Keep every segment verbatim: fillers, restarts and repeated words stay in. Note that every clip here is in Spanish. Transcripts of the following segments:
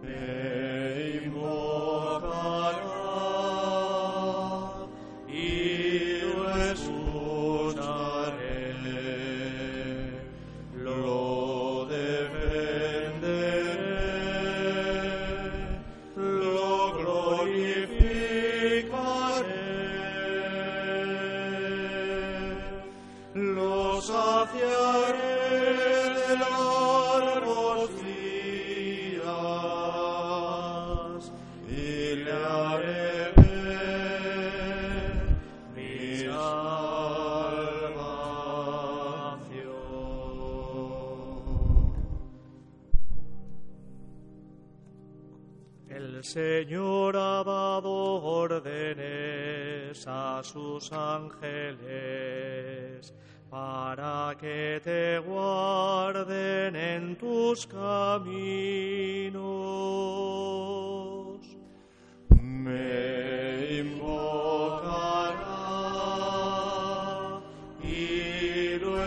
me invocará y lo escucharé, lo defenderé, lo glorificaré, lo saciaré de largos días y le haré ver mi salvación. El Señor ha dado órdenes a sus ángeles para que te guarden en tus caminos. Me invocará y lo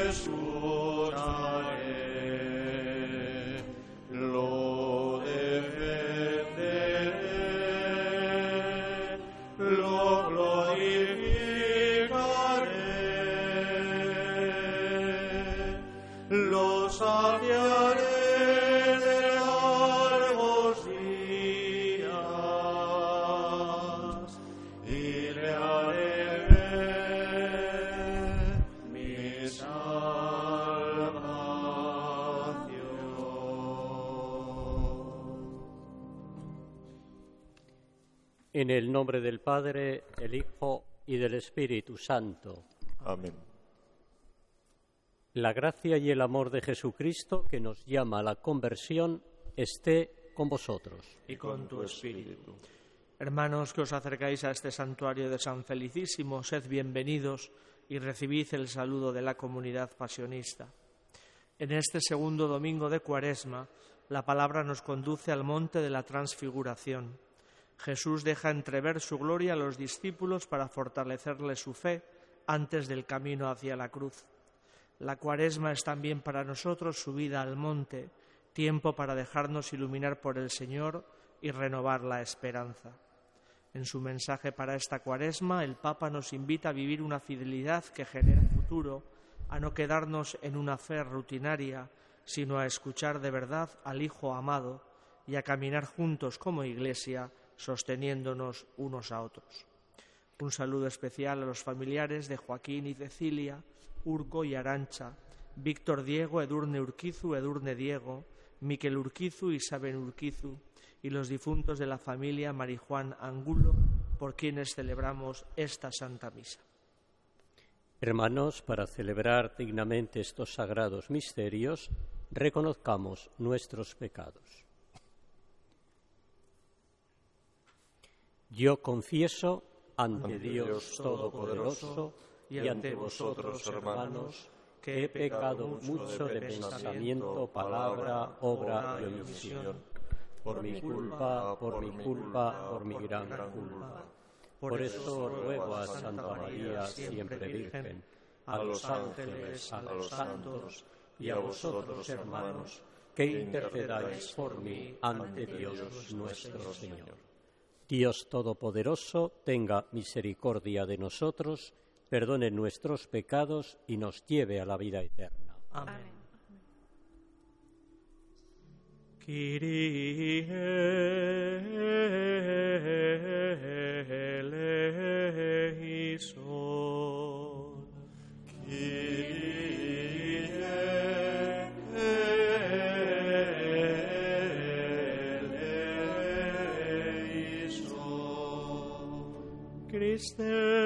escucharé, lo defenderé, lo glorificaré, lo saciaré de largos días y le haré ver mi salvación. En el nombre del Padre, del Hijo y del Espíritu Santo. Amén. La gracia y el amor de Jesucristo, que nos llama a la conversión, esté con vosotros. Y con tu espíritu. Hermanos que os acercáis a este santuario de San Felicísimo, sed bienvenidos y recibid el saludo de la comunidad pasionista. En este segundo domingo de Cuaresma, la palabra nos conduce al monte de la Transfiguración. Jesús deja entrever su gloria a los discípulos para fortalecerles su fe antes del camino hacia la cruz. La Cuaresma es también para nosotros subida al monte, tiempo para dejarnos iluminar por el Señor y renovar la esperanza. En su mensaje para esta Cuaresma, el Papa nos invita a vivir una fidelidad que genere futuro, a no quedarnos en una fe rutinaria, sino a escuchar de verdad al Hijo amado y a caminar juntos como Iglesia, sosteniéndonos unos a otros. Un saludo especial a los familiares de Joaquín y Cecilia, Urco y Arantxa, Víctor Diego, Edurne Urquizu, Edurne Diego, Miquel Urquizu y Saben Urquizu, y los difuntos de la familia Marijuán Angulo, por quienes celebramos esta Santa Misa. Hermanos, para celebrar dignamente estos sagrados misterios, reconozcamos nuestros pecados. Yo confieso ante Dios Todopoderoso y ante vosotros, hermanos, que he pecado mucho de pensamiento, palabra, obra y omisión, por mi culpa, por mi culpa, por mi gran culpa. Por eso ruego a Santa María, siempre Virgen, a los ángeles, a los santos y a vosotros, hermanos, que intercedáis por mí ante Dios nuestro Señor. Dios Todopoderoso, tenga misericordia de nosotros, perdone nuestros pecados y nos lleve a la vida eterna. Amén. Kyrie eleison. Kyrie eleison. Christe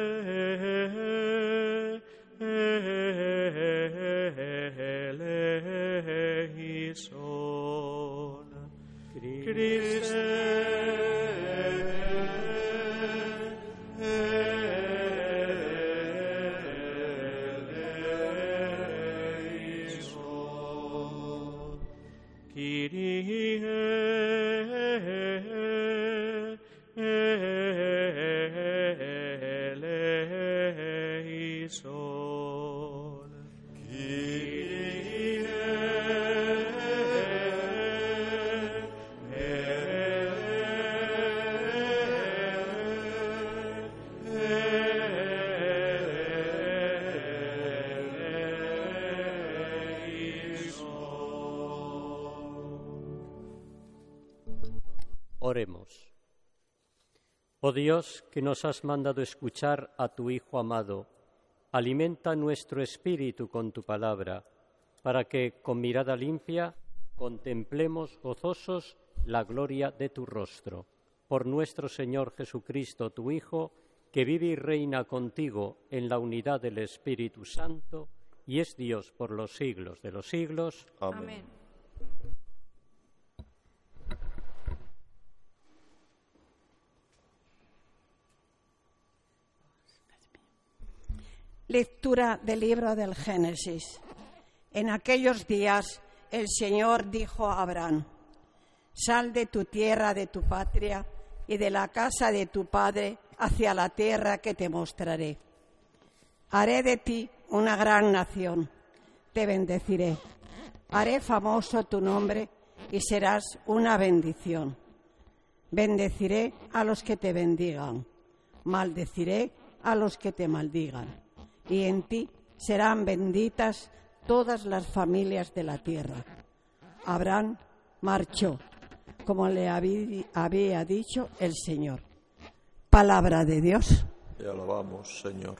eleison. Christe eleison. Kyrie eleison. Kyrie eleison. Oremos. Oh Dios, que nos has mandado escuchar a tu Hijo amado, alimenta nuestro espíritu con tu palabra, para que, con mirada limpia, contemplemos gozosos la gloria de tu rostro. Por nuestro Señor Jesucristo, tu Hijo, que vive y reina contigo en la unidad del Espíritu Santo, y es Dios por los siglos de los siglos. Amén. Amén. Lectura del libro del Génesis. En aquellos días el Señor dijo a Abraham: sal de tu tierra, de tu patria y de la casa de tu padre hacia la tierra que te mostraré. Haré de ti una gran nación, te bendeciré, haré famoso tu nombre y serás una bendición. Bendeciré a los que te bendigan, maldeciré a los que te maldigan. Y en ti serán benditas todas las familias de la tierra. Abraham marchó, como le había dicho el Señor. Palabra de Dios. Te alabamos, Señor.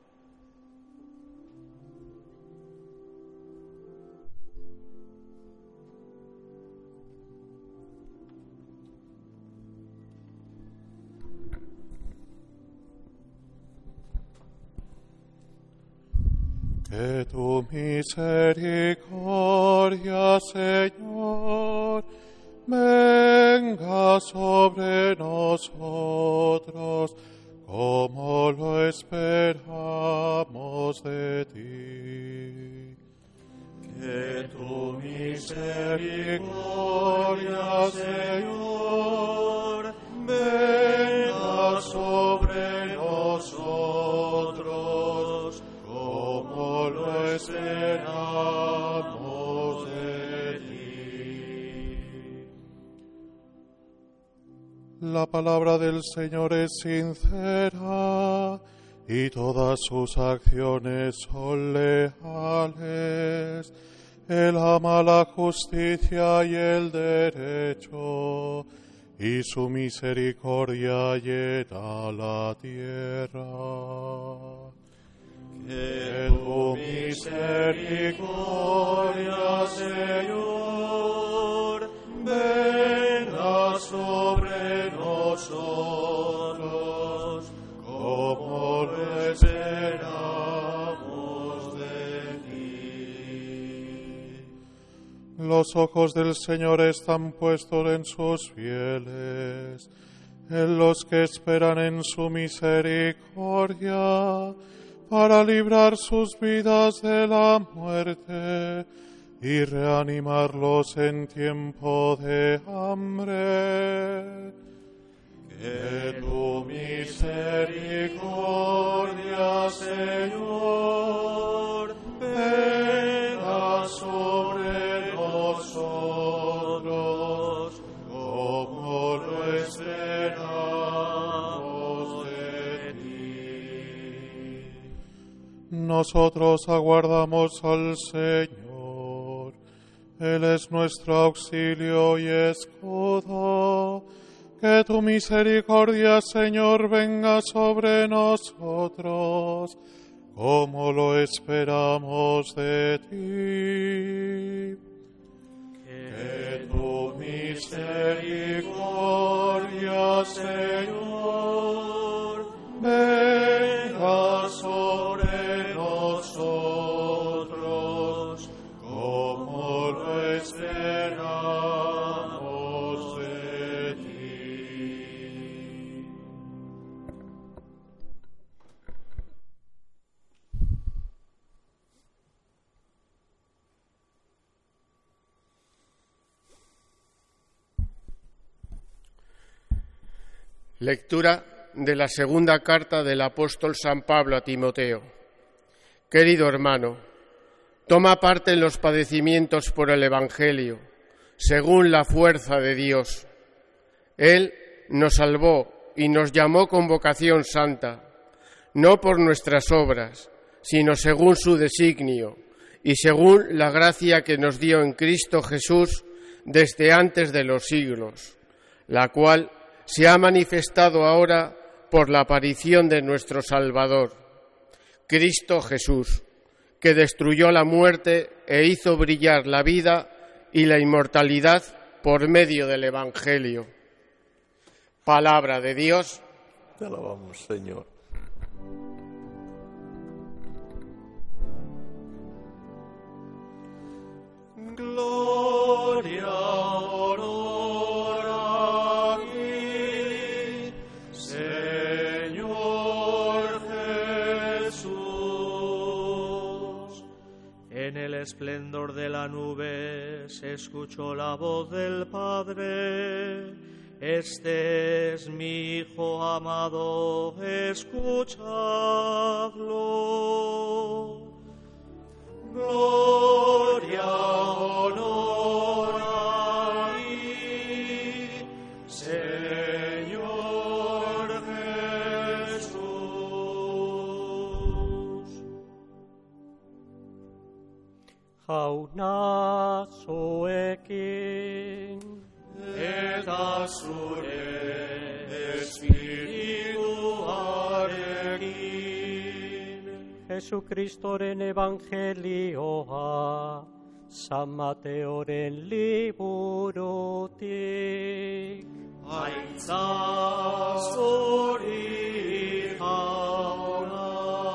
Que tu misericordia, Señor, venga sobre nosotros, como lo esperamos de ti. Que tu misericordia, Señor, venga sobre nosotros, como lo esperamos de ti. La palabra del Señor es sincera y todas sus acciones son leales. Él ama la justicia y el derecho, y su misericordia llena la tierra. Que tu misericordia, Señor, venga sobre nosotros, como lo esperamos de ti. Los ojos del Señor están puestos en sus fieles, en los que esperan en su misericordia, para librar sus vidas de la muerte y reanimarlos en tiempo de hambre. Que tu misericordia, Señor, venga sobre nosotros, como lo esperamos de ti. Nosotros aguardamos al Señor. Él es nuestro auxilio y escudo. Que tu misericordia, Señor, venga sobre nosotros, como lo esperamos de ti. Que tu misericordia, Señor, venga sobre nosotros, como lo esperamos de ti. Lectura de la segunda carta del apóstol San Pablo a Timoteo. Querido hermano, toma parte en los padecimientos por el Evangelio, según la fuerza de Dios. Él nos salvó y nos llamó con vocación santa, no por nuestras obras, sino según su designio y según la gracia que nos dio en Cristo Jesús desde antes de los siglos, la cual se ha manifestado ahora por la aparición de nuestro Salvador, Cristo Jesús, que destruyó la muerte e hizo brillar la vida y la inmortalidad por medio del Evangelio. Palabra de Dios. Te alabamos, Señor. Gloria, honor a ti, Señor Jesús. En el esplendor de la nube se escuchó la voz del Padre: este es mi Hijo amado, escuchadlo. Gloria, honor a ti, Señor Jesús. Hauna soekin, eta zure espirituarekin. Jesucristoren evangelioa, San Mateoren liburutik. Aitza zuri jauna.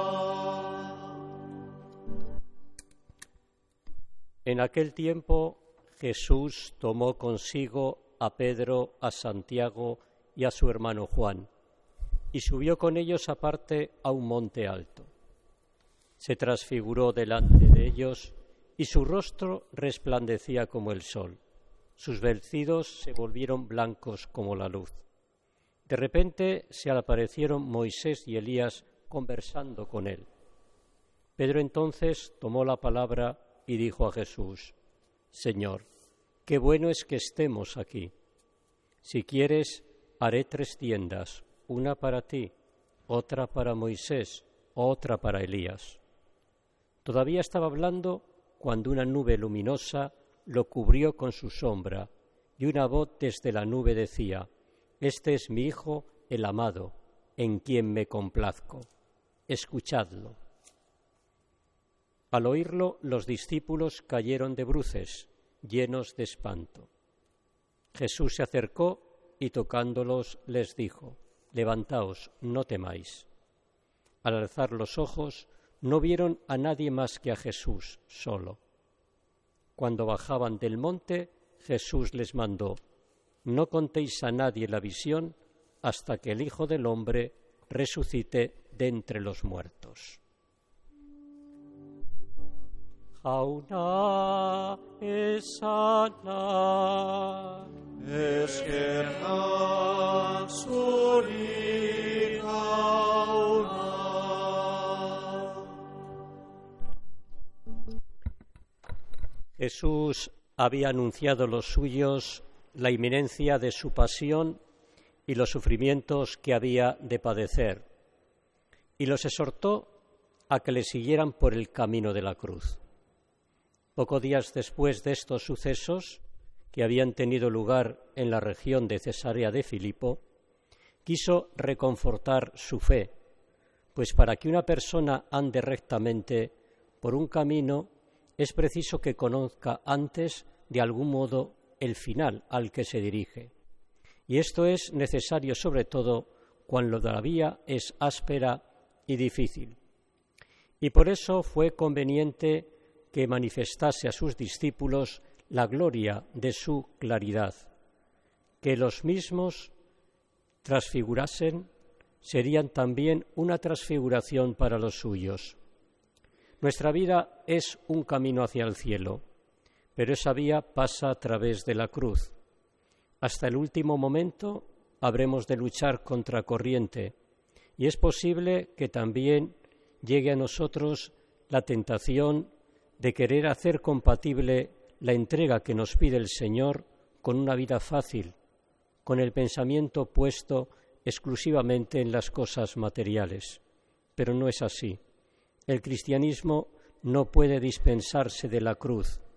En aquel tiempo Jesús tomó consigo a Pedro, a Santiago y a su hermano Juan, y subió con ellos aparte a un monte alto. Se transfiguró delante de ellos, y su rostro resplandecía como el sol. Sus vestidos se volvieron blancos como la luz. De repente se aparecieron Moisés y Elías conversando con él. Pedro entonces tomó la palabra y dijo a Jesús: Señor, qué bueno es que estemos aquí. Si quieres, haré tres tiendas, una para ti, otra para Moisés, otra para Elías. Todavía estaba hablando cuando una nube luminosa lo cubrió con su sombra, y una voz desde la nube decía: Este es mi Hijo, el amado, en quien me complazco. Escuchadlo. Al oírlo, los discípulos cayeron de bruces, llenos de espanto. Jesús se acercó y tocándolos les dijo: Levantaos, no temáis. Al alzar los ojos, no vieron a nadie más que a Jesús solo. Cuando bajaban del monte, Jesús les mandó: No contéis a nadie la visión hasta que el Hijo del Hombre resucite de entre los muertos. Hauna esana eskerrak zuri jauna. Jesús había anunciado a los suyos la inminencia de su pasión y los sufrimientos que había de padecer, y los exhortó a que le siguieran por el camino de la cruz. Pocos días después de estos sucesos, que habían tenido lugar en la región de Cesarea de Filipo, quiso reconfortar su fe, pues para que una persona ande rectamente por un camino es preciso que conozca antes, de algún modo, el final al que se dirige. Y esto es necesario sobre todo cuando la vía es áspera y difícil. Y por eso fue conveniente que manifestase a sus discípulos la gloria de su claridad. Que los mismos transfigurasen serían también una transfiguración para los suyos. Nuestra vida es un camino hacia el cielo, pero esa vía pasa a través de la cruz. Hasta el último momento habremos de luchar contra corriente, y es posible que también llegue a nosotros la tentación de querer hacer compatible la entrega que nos pide el Señor con una vida fácil, con el pensamiento puesto exclusivamente en las cosas materiales. Pero no es así. El cristianismo no puede dispensarse de la cruz.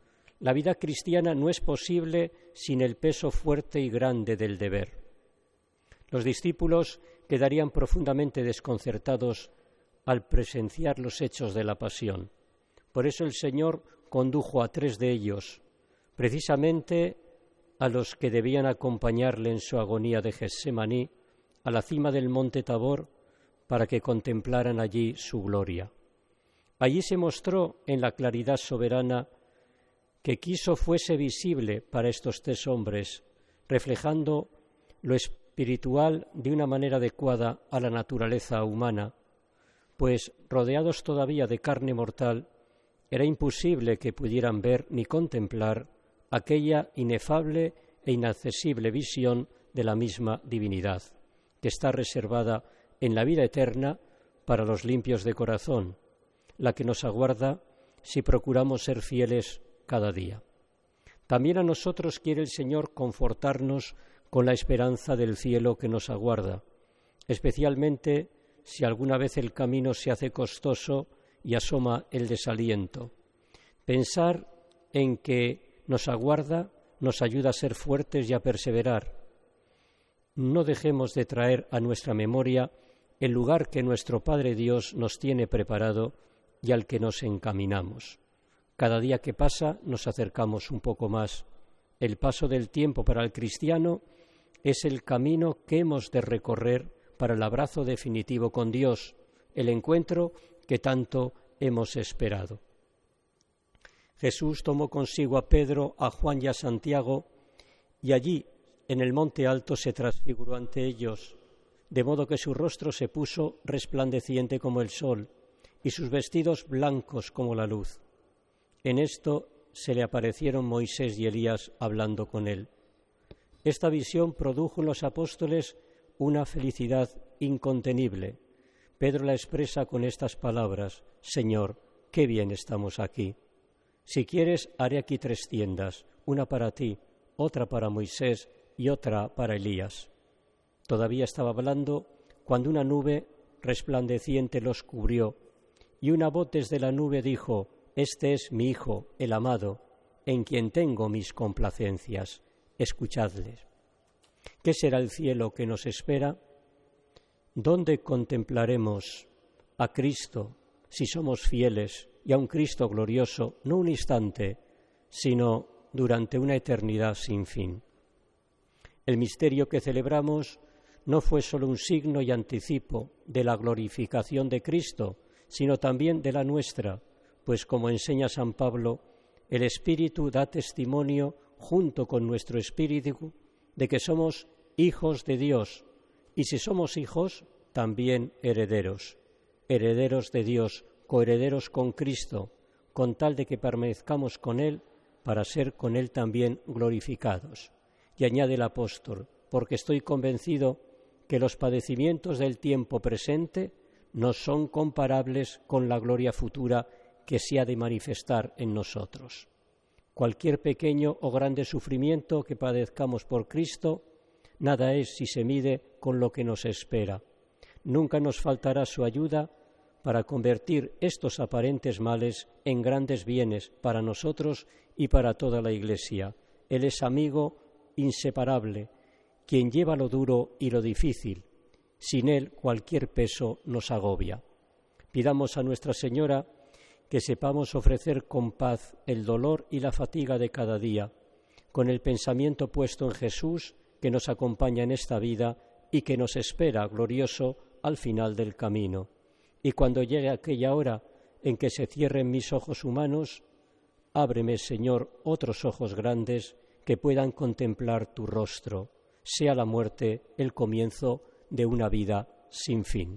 La vida cristiana no es posible sin el peso fuerte y grande del deber. Los discípulos quedarían profundamente desconcertados al presenciar los hechos de la pasión. Por eso el Señor condujo a tres de ellos, precisamente a los que debían acompañarle en su agonía de Getsemaní, a la cima del monte Tabor, para que contemplaran allí su gloria. Allí se mostró en la claridad soberana que quiso fuese visible para estos tres hombres, reflejando lo espiritual de una manera adecuada a la naturaleza humana, pues rodeados todavía de carne mortal, era imposible que pudieran ver ni contemplar aquella inefable e inaccesible visión de la misma divinidad, que está reservada en la vida eterna para los limpios de corazón, la que nos aguarda si procuramos ser fieles cada día. También a nosotros quiere el Señor confortarnos con la esperanza del cielo que nos aguarda, especialmente si alguna vez el camino se hace costoso y asoma el desaliento. Pensar en que nos aguarda nos ayuda a ser fuertes y a perseverar. No dejemos de traer a nuestra memoria el lugar que nuestro Padre Dios nos tiene preparado y al que nos encaminamos. Cada día que pasa nos acercamos un poco más. El paso del tiempo para el cristiano es el camino que hemos de recorrer para el abrazo definitivo con Dios, el encuentro que tanto hemos esperado. Jesús tomó consigo a Pedro, a Juan y a Santiago, y allí, en el monte alto, se transfiguró ante ellos, de modo que su rostro se puso resplandeciente como el sol, y sus vestidos blancos como la luz. En esto se le aparecieron Moisés y Elías hablando con él. Esta visión produjo en los apóstoles una felicidad incontenible. Pedro la expresa con estas palabras: Señor, qué bien estamos aquí. Si quieres, haré aquí tres tiendas, una para ti, otra para Moisés y otra para Elías. Todavía estaba hablando cuando una nube resplandeciente los cubrió, y una voz desde la nube dijo: Este es mi Hijo, el amado, en quien tengo mis complacencias. Escuchadles. ¿Qué será el cielo que nos espera? ¿Dónde contemplaremos a Cristo si somos fieles y a un Cristo glorioso, no un instante, sino durante una eternidad sin fin? El misterio que celebramos no fue solo un signo y anticipo de la glorificación de Cristo, sino también de la nuestra, pues como enseña San Pablo, el Espíritu da testimonio junto con nuestro espíritu de que somos hijos de Dios, y si somos hijos, también herederos, herederos de Dios, coherederos con Cristo, con tal de que permanezcamos con Él para ser con Él también glorificados. Y añade el apóstol: porque estoy convencido que los padecimientos del tiempo presente no son comparables con la gloria futura que se ha de manifestar en nosotros. Cualquier pequeño o grande sufrimiento que padezcamos por Cristo, nada es si se mide con lo que nos espera. Nunca nos faltará su ayuda para convertir estos aparentes males en grandes bienes para nosotros y para toda la Iglesia. Él es amigo inseparable, quien lleva lo duro y lo difícil. Sin Él cualquier peso nos agobia. Pidamos a Nuestra Señora que sepamos ofrecer con paz el dolor y la fatiga de cada día, con el pensamiento puesto en Jesús, que nos acompaña en esta vida y que nos espera glorioso al final del camino. Y cuando llegue aquella hora en que se cierren mis ojos humanos, ábreme, Señor, otros ojos grandes que puedan contemplar tu rostro. Sea la muerte el comienzo de una vida sin fin.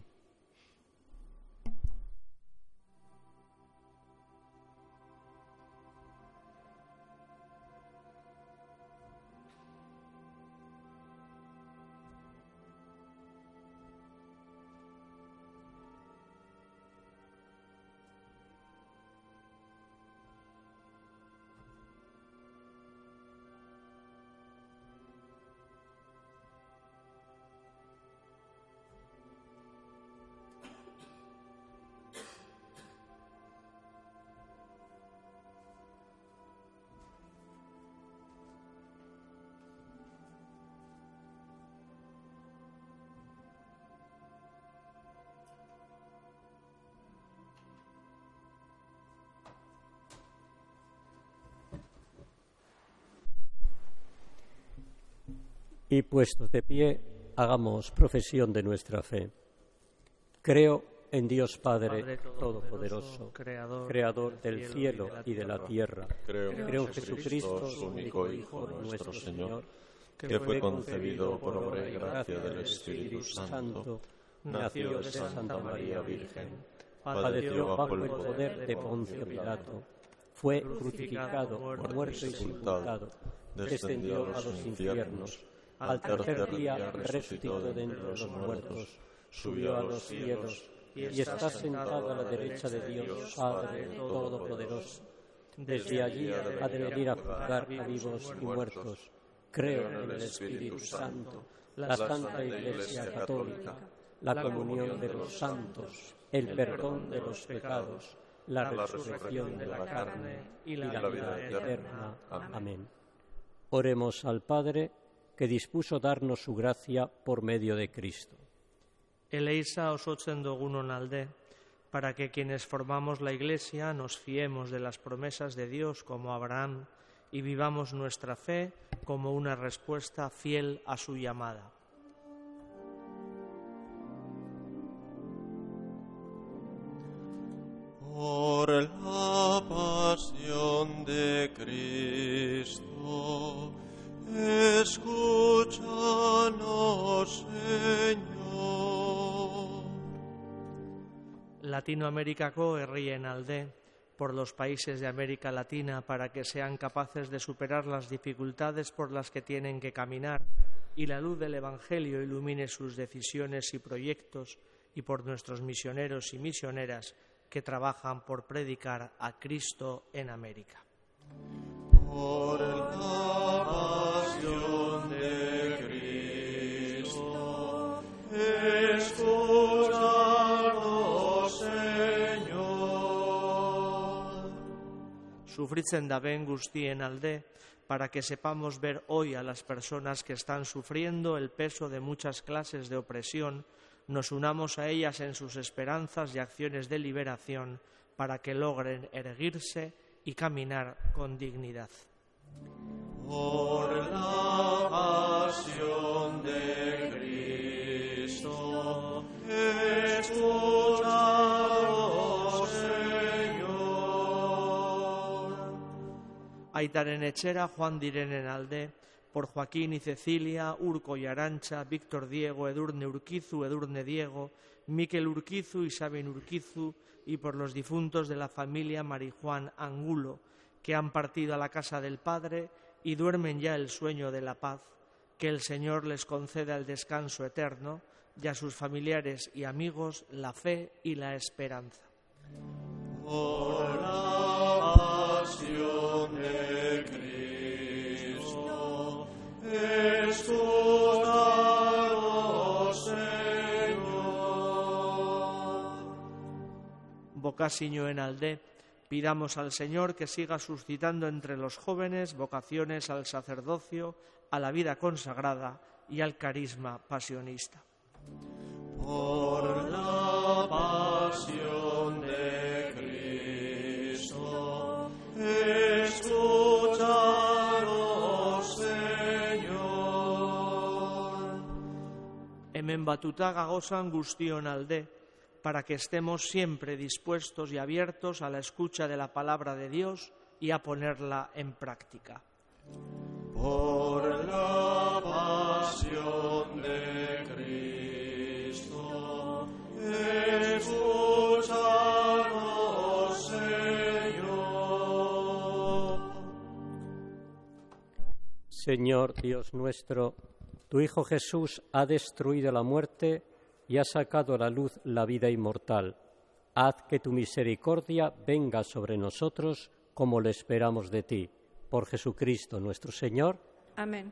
Y puestos de pie, hagamos profesión de nuestra fe. Creo en Dios Padre, Padre Todopoderoso, Creador, creador del cielo y de la tierra. Creo, Creo en Jesucristo, su único Hijo, nuestro Señor, que fue concebido por obra y gracia del Espíritu Santo, nació de Santa María Virgen, padeció bajo el poder de Poncio Pilato, fue crucificado, muerto y sepultado, descendió a los infiernos, al tercer día resucitó de entre los muertos, subió a los cielos y está sentado a la derecha de Dios Padre Todopoderoso. Desde allí ha de venir a juzgar a vivos y muertos. Creo en el Espíritu Santo, la Santa Iglesia Católica, la comunión de los santos, el perdón de los pecados, la resurrección de la carne y la vida eterna. Amén. Oremos al Padre, que dispuso darnos su gracia por medio de Cristo. Eleisa osotzen dugunon alde, para que quienes formamos la Iglesia nos fiemos de las promesas de Dios como Abraham y vivamos nuestra fe como una respuesta fiel a su llamada. Por la pasión de Cristo, escúchanos, Señor. Latinoamericako herrien alde, por los países de América Latina, para que sean capaces de superar las dificultades por las que tienen que caminar y la luz del Evangelio ilumine sus decisiones y proyectos, y por nuestros misioneros y misioneras que trabajan por predicar a Cristo en América. Por la pasión de Cristo, escúchanos, Señor. Sufritzen daben guztien alde, para que sepamos ver hoy a las personas que están sufriendo el peso de muchas clases de opresión, nos unamos a ellas en sus esperanzas y acciones de liberación para que logren erguirse y caminar con dignidad. Por la pasión de Cristo, escúchanos, Señor. Aitaren etxera Juan direnen alde, por Joaquín y Cecilia, Urco y Arantxa, Víctor Diego, Edurne Urquizu, Edurne Diego, Miquel Urquizu y Sabin Urquizu, y por los difuntos de la familia Marijuán Angulo, que han partido a la casa del Padre y duermen ya el sueño de la paz, que el Señor les conceda el descanso eterno, y a sus familiares y amigos la fe y la esperanza. Por la pasión de Cristo, escúchanos, Señor. Bocasiño en alde, pidamos al Señor que siga suscitando entre los jóvenes vocaciones al sacerdocio, a la vida consagrada y al carisma pasionista. Por la pasión de Cristo, escúchanos, Señor. Hemen batuta gagozan guztion alde, para que estemos siempre dispuestos y abiertos a la escucha de la palabra de Dios y a ponerla en práctica. Por la pasión de Cristo, escúchanos, Señor. Señor Dios nuestro, tu Hijo Jesús ha destruido la muerte y ha sacado a la luz la vida inmortal. Haz que tu misericordia venga sobre nosotros como lo esperamos de ti. Por Jesucristo nuestro Señor. Amén.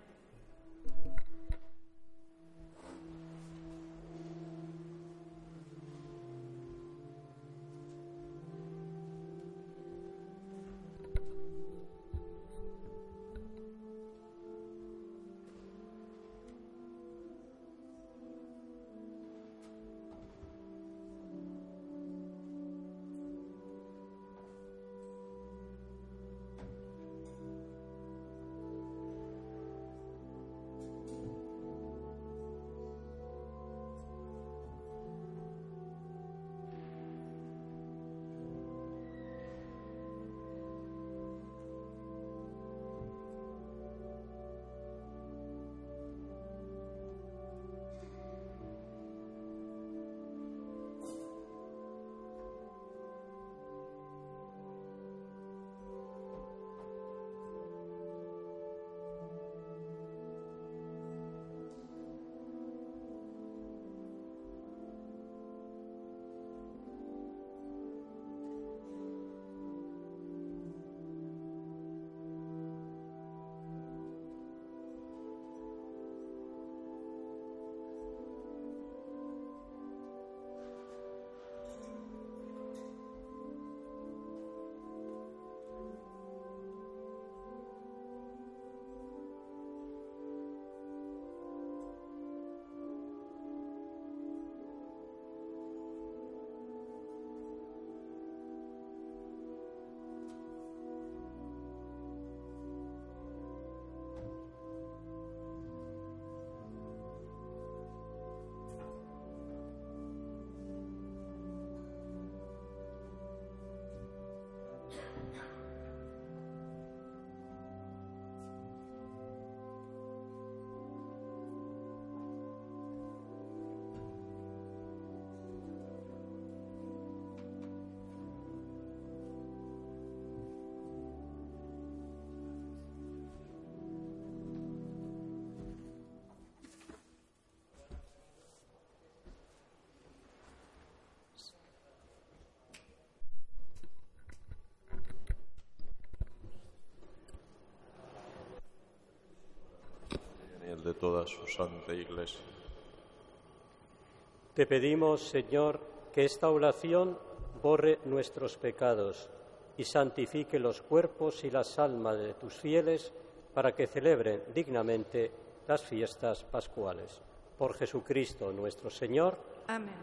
toda su santa Iglesia. Te pedimos, Señor, que esta oración borre nuestros pecados y santifique los cuerpos y las almas de tus fieles para que celebren dignamente las fiestas pascuales. Por Jesucristo nuestro Señor. Amén.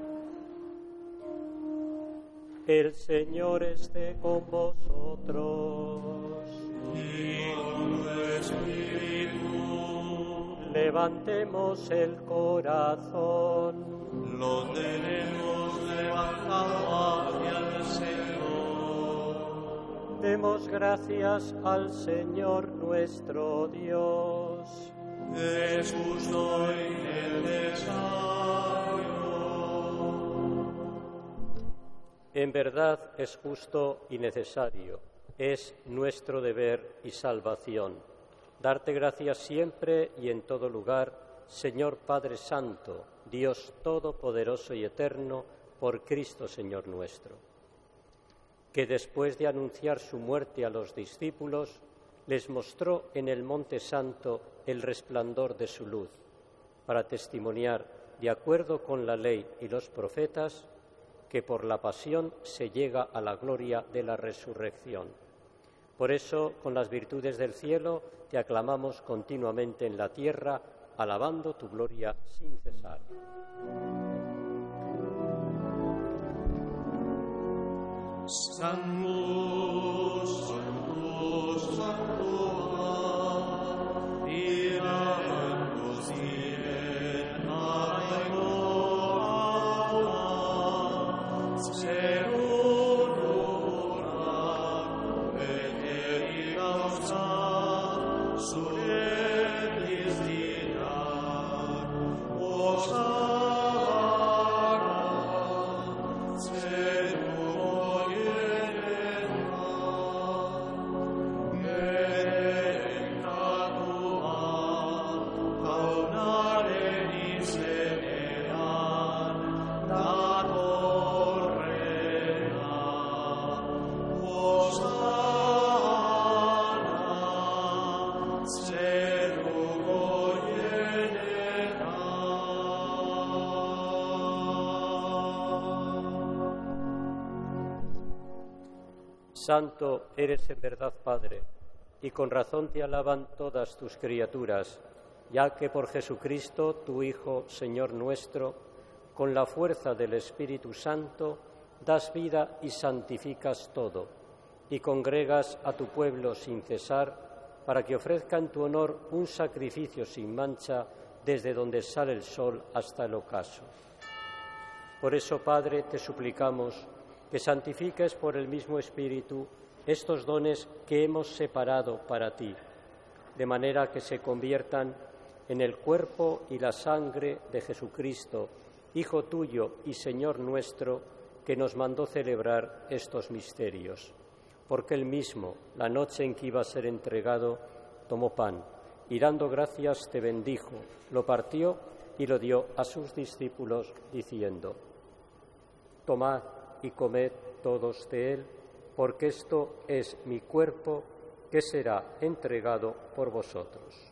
El Señor esté con vosotros. Y con tu espíritu. Levantemos el corazón. Lo tenemos levantado hacia el Señor. Demos gracias al Señor nuestro Dios. Es justo y necesario. En verdad es justo y necesario, es nuestro deber y salvación. Darte gracias siempre y en todo lugar, Señor Padre Santo, Dios Todopoderoso y Eterno, por Cristo Señor nuestro, que después de anunciar su muerte a los discípulos, les mostró en el Monte Santo el resplandor de su luz, para testimoniar, de acuerdo con la ley y los profetas, que por la pasión se llega a la gloria de la resurrección. Por eso, con las virtudes del cielo, te aclamamos continuamente en la tierra, alabando tu gloria sin cesar. Sanctus, Sanctus, Sanctus, Dios in aequo, secundum et causa solemnis diat, Hosanna, Senuum Santo eres en verdad, Padre, y con razón te alaban todas tus criaturas, ya que por Jesucristo, tu Hijo, Señor nuestro, con la fuerza del Espíritu Santo, das vida y santificas todo, y congregas a tu pueblo sin cesar, para que ofrezca en tu honor un sacrificio sin mancha desde donde sale el sol hasta el ocaso. Por eso, Padre, te suplicamos que santifiques por el mismo Espíritu estos dones que hemos separado para ti, de manera que se conviertan en el cuerpo y la sangre de Jesucristo, Hijo tuyo y Señor nuestro, que nos mandó celebrar estos misterios. Porque él mismo, la noche en que iba a ser entregado, tomó pan y dando gracias te bendijo, lo partió y lo dio a sus discípulos, diciendo: Tomad y comed todos de él, porque esto es mi cuerpo que será entregado por vosotros.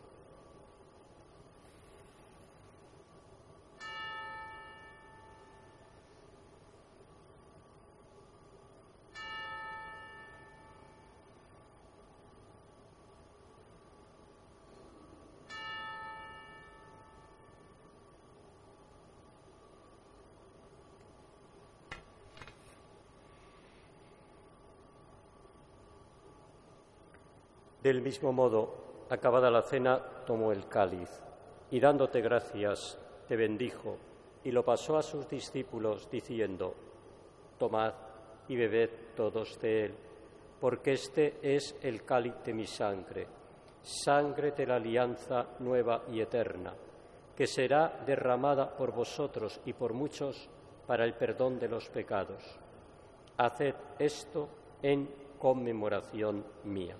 Del mismo modo, acabada la cena, tomó el cáliz y dándote gracias, te bendijo y lo pasó a sus discípulos, diciendo: Tomad y bebed todos de él, porque este es el cáliz de mi sangre, sangre de la alianza nueva y eterna, que será derramada por vosotros y por muchos para el perdón de los pecados. Haced esto en conmemoración mía.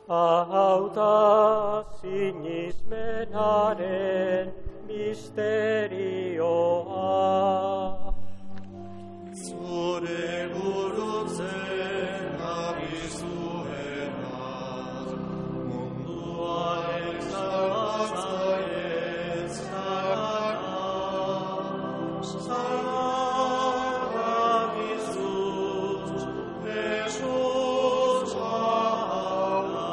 Hauta sinismenaren misterioa. Zure burutzen abizuena, munduaren salbatzaile zara, zara bizuz, Jesus ahora.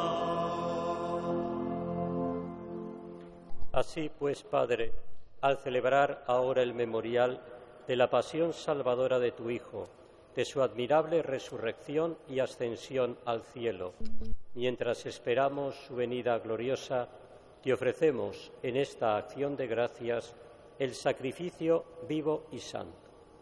Así pues, Padre, al celebrar ahora el memorial de la pasión salvadora de tu Hijo, de su admirable resurrección y ascensión al cielo, mientras esperamos su venida gloriosa, te ofrecemos en esta acción de gracias el sacrificio vivo y santo.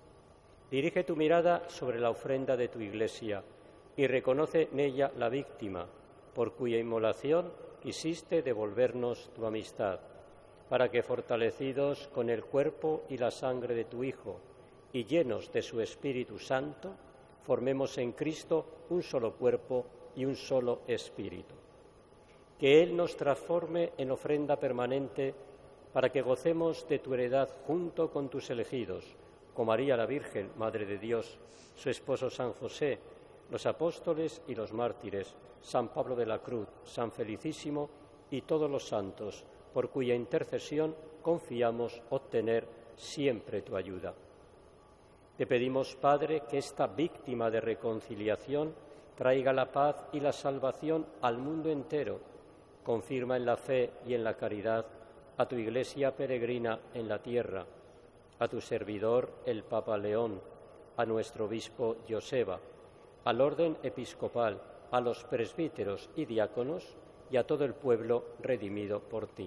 Dirige tu mirada sobre la ofrenda de tu Iglesia y reconoce en ella la víctima, por cuya inmolación quisiste devolvernos tu amistad, para que, fortalecidos con el cuerpo y la sangre de tu Hijo y llenos de su Espíritu Santo, formemos en Cristo un solo cuerpo y un solo espíritu. Que Él nos transforme en ofrenda permanente para que gocemos de tu heredad junto con tus elegidos, con María la Virgen, Madre de Dios, su esposo San José, los apóstoles y los mártires, San Pablo de la Cruz, San Felicísimo y todos los santos, por cuya intercesión confiamos obtener siempre tu ayuda. Te pedimos, Padre, que esta víctima de reconciliación traiga la paz y la salvación al mundo entero. Confirma en la fe y en la caridad a tu Iglesia peregrina en la tierra, a tu servidor, el Papa León, a nuestro obispo Joseba, al orden episcopal, a los presbíteros y diáconos y a todo el pueblo redimido por ti.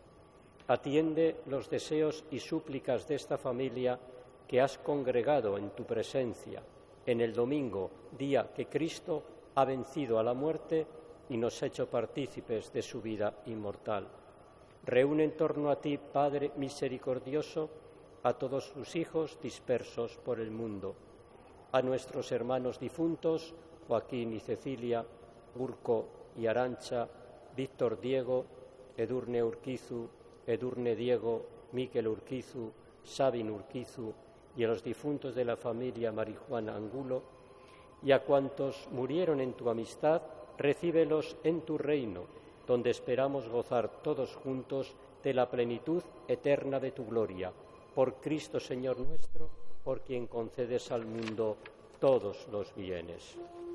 Atiende los deseos y súplicas de esta familia que has congregado en tu presencia en el domingo, día que Cristo ha vencido a la muerte y nos ha hecho partícipes de su vida inmortal. Reúne en torno a ti, Padre misericordioso, a todos tus hijos dispersos por el mundo, a nuestros hermanos difuntos, Joaquín y Cecilia, Urco y Arantxa, Víctor Diego, Edurne Urquizu, Edurne Diego, Miquel Urquizu, Sabin Urquizu, y a los difuntos de la familia Marijuana Angulo, y a cuantos murieron en tu amistad, recíbelos en tu reino, donde esperamos gozar todos juntos de la plenitud eterna de tu gloria. Por Cristo Señor nuestro, por quien concedes al mundo todos los bienes.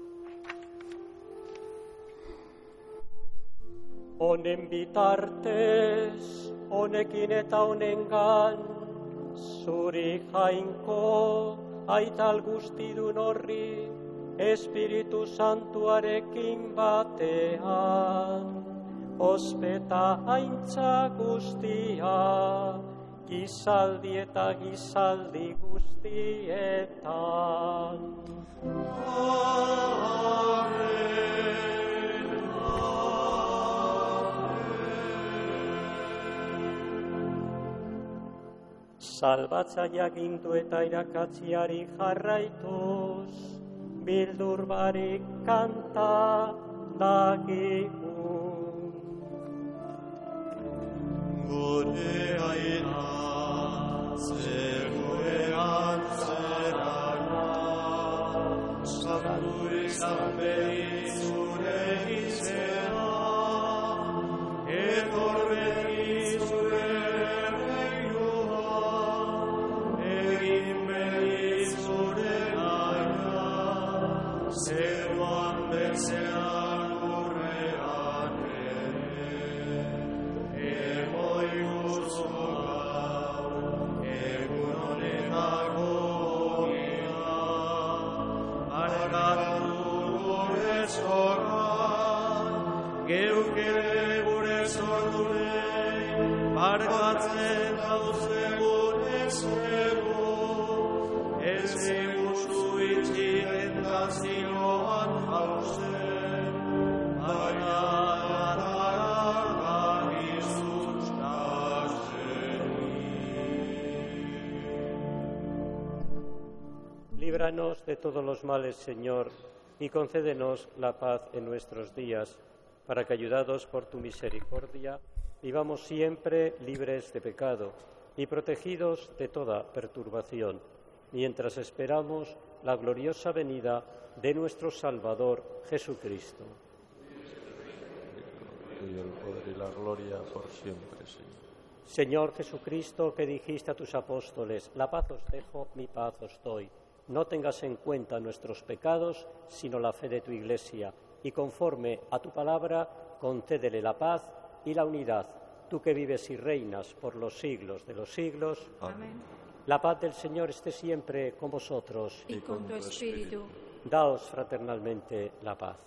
Honen bitartez, honekin eta honengan, zuri jainko, aital guztidun horri, Espiritu Santuarekin batean, ospeta aintza guztia, gizaldi eta gizaldi guztietan. Salbatzaia gindu eta irakatziari jarraituz, bildur barik kanta dagigu. Gure aina, zegoean zerana, saldu izan behi zure izena, etor behi zure reinoa, egin behi zure naia, zeruan berzean gurrean ere. Geukere gure zordunei, barkatzen dauze gure zero, ez egustu itxi tentazioan hauzen, baina ataraka Líbranos de todos los males, Señor, y concédenos la paz en nuestros días, para que, ayudados por tu misericordia, vivamos siempre libres de pecado y protegidos de toda perturbación, mientras esperamos la gloriosa venida de nuestro Salvador Jesucristo. Y el poder y la gloria por siempre, Señor. Señor Jesucristo, que dijiste a tus apóstoles, la paz os dejo, mi paz os doy. No tengas en cuenta nuestros pecados, sino la fe de tu Iglesia, y conforme a tu palabra, concédele la paz y la unidad, tú que vives y reinas por los siglos de los siglos. Amén. La paz del Señor esté siempre con vosotros. Y con tu espíritu. Daos fraternalmente la paz.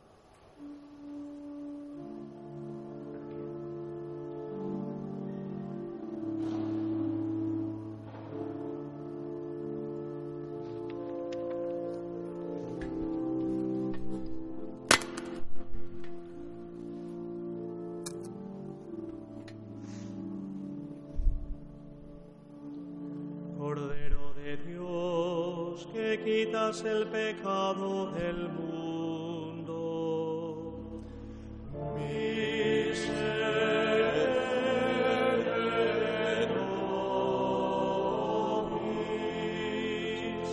Cordero de Dios, que quitas el pecado del mundo, miserere nobis,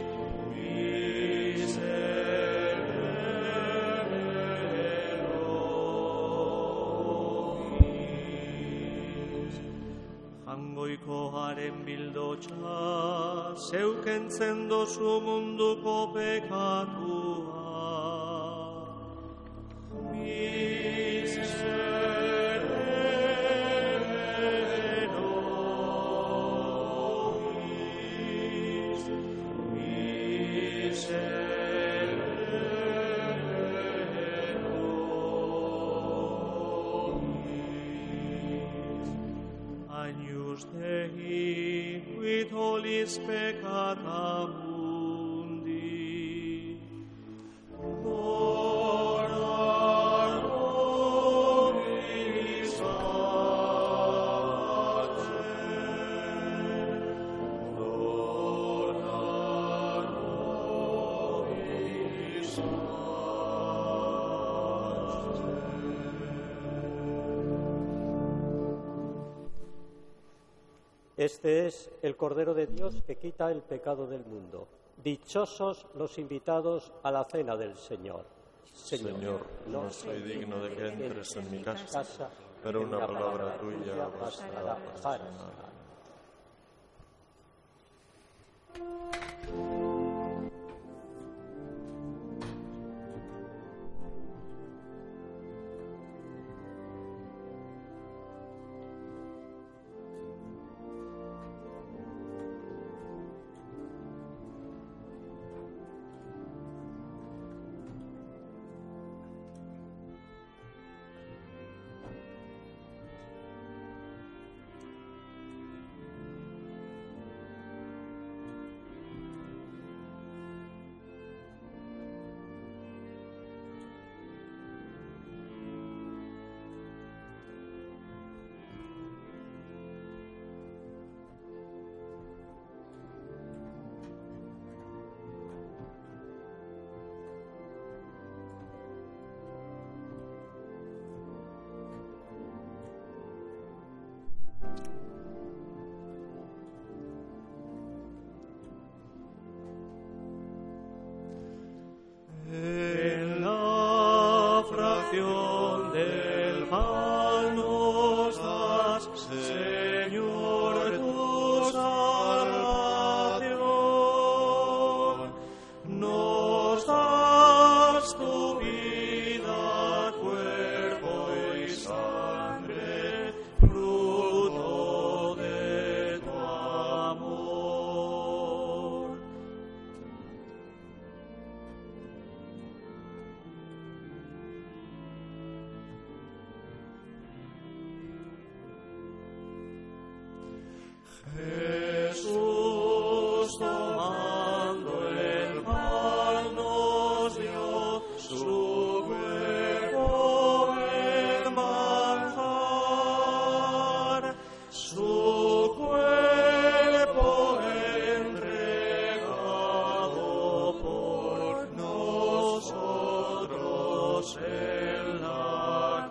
miserere nobis. Jangoikoaren bildotxa, zeukentzen dozu munduko pekatua. Miserere nobis, miserere nobis. Agnus Dei, qui tollis peccata mundi, ora nobis pacem, ora nobis Este es el Cordero de Dios que quita el pecado del mundo. Dichosos los invitados a la cena del Señor. Señor, Señor no soy digno de que entres en mi casa, pero una palabra tuya bastará para sanar. En la fracción del pan nos das, Señor, tu salvación. Nos das tu vida, cuerpo y sangre, fruto de tu amor. Jesús, tomando el pan, nos dio su cuerpo en manjar, su cuerpo entregado por nosotros en la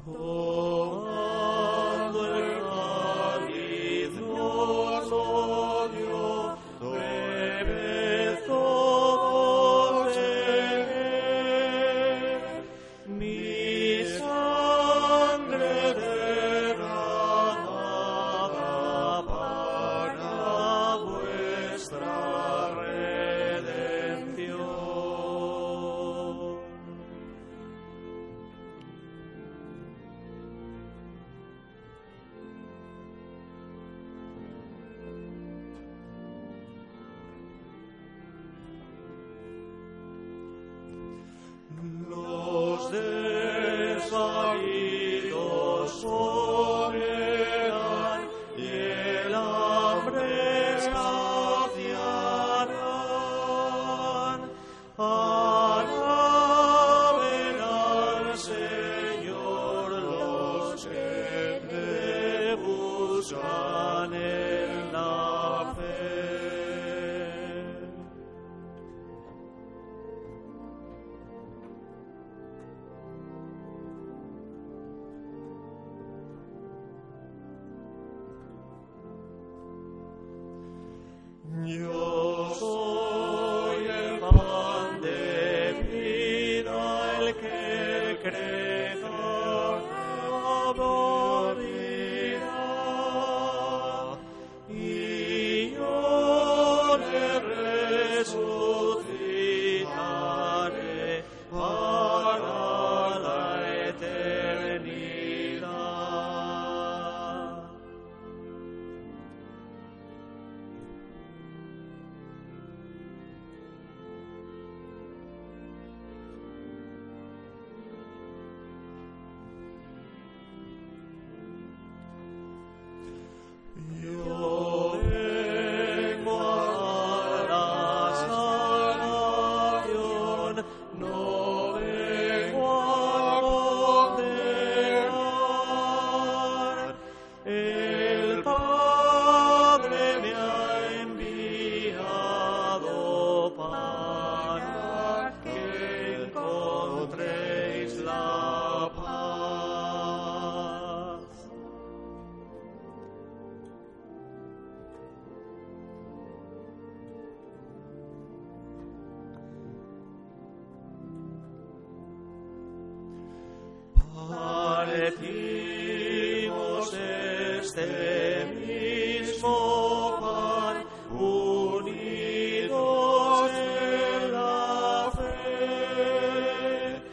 Tomando el cáliz nos lo dio, bebed todos de él. Mi sangre derramada para vuestra redención. Los desvalidos comerán y el hambre saciarán. Alaben al Señor los que le buscan en la fe. Yo soy el pan de vida, el que crezca morirá, y yo le resucitaré para la eternidad. Yo vengo a la salvación, no vengo a condenar. El Padre me ha enviado para que encontréis la paz. Partimos este mismo pan, unidos en la fe,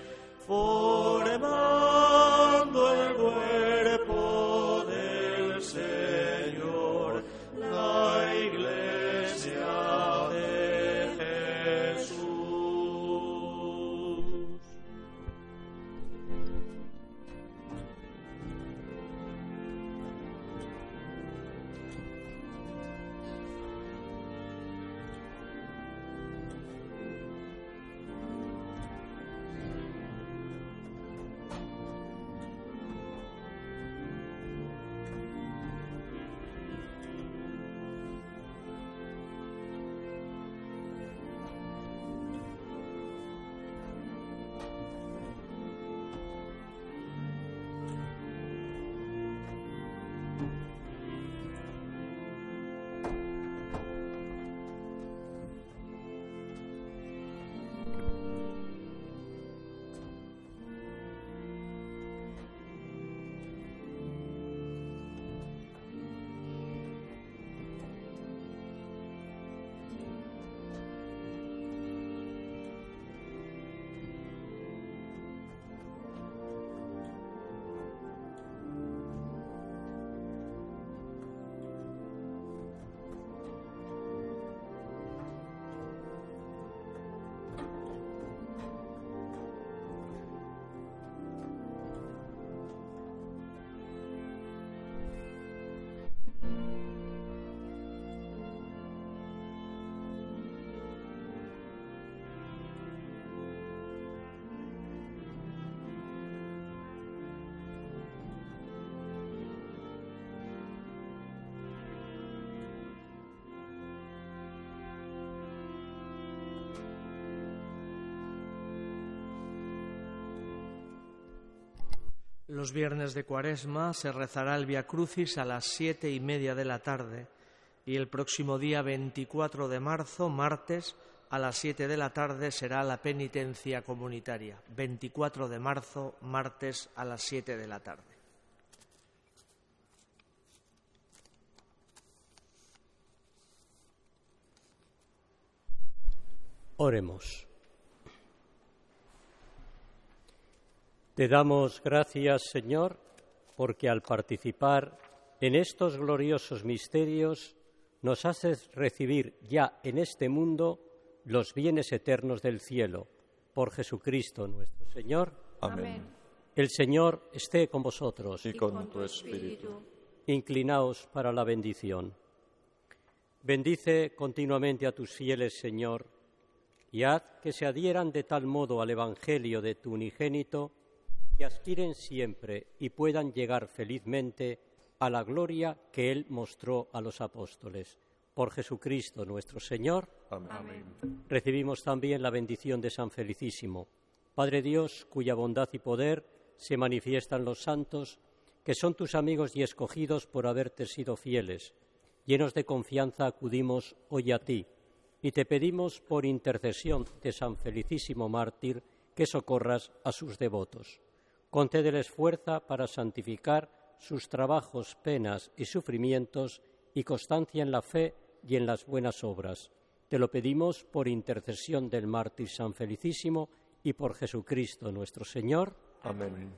formando el cuerpo del Señor, la Iglesia de Jesús. Los viernes de Cuaresma se rezará el Via Crucis a las siete y media de la tarde y el próximo día veinticuatro de marzo, martes, a las siete de la tarde será la penitencia comunitaria. veinticuatro de marzo, martes, a las siete de la tarde. Oremos. Te damos gracias, Señor, porque al participar en estos gloriosos misterios nos haces recibir ya en este mundo los bienes eternos del cielo. Por Jesucristo nuestro Señor. Amén. El Señor esté con vosotros. Y con tu espíritu. Inclinaos para la bendición. Bendice continuamente a tus fieles, Señor, y haz que se adhieran de tal modo al Evangelio de tu unigénito que aspiren siempre y puedan llegar felizmente a la gloria que Él mostró a los apóstoles. Por Jesucristo nuestro Señor. Amén. Recibimos también la bendición de San Felicísimo, Padre Dios, cuya bondad y poder se manifiestan los santos, que son tus amigos y escogidos por haberte sido fieles. Llenos de confianza acudimos hoy a ti y te pedimos por intercesión de San Felicísimo mártir que socorras a sus devotos. Concédeles fuerza para santificar sus trabajos, penas y sufrimientos y constancia en la fe y en las buenas obras. Te lo pedimos por intercesión del mártir San Felicísimo y por Jesucristo nuestro Señor. Amén.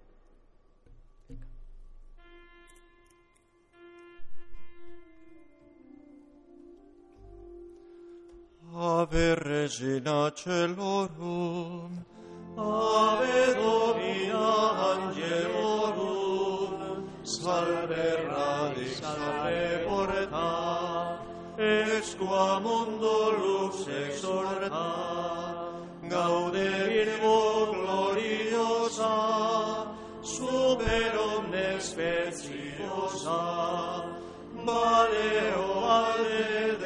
Ave Regina Celorum, Ave Domina Angelorum, Salve radix, salve porta, ex qua mundo lux exorta, Gaude Virgo gloriosa, super omnes speciosa, Valeo valde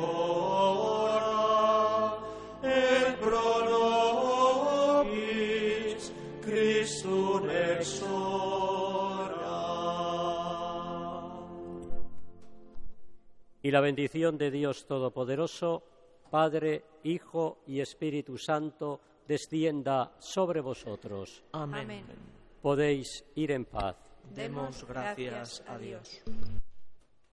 decora, et pro nobis Christum exora. Y la bendición de Dios Todopoderoso, Padre, Hijo y Espíritu Santo, descienda sobre vosotros. Amén. Amén. Podéis ir en paz. Demos gracias a Dios.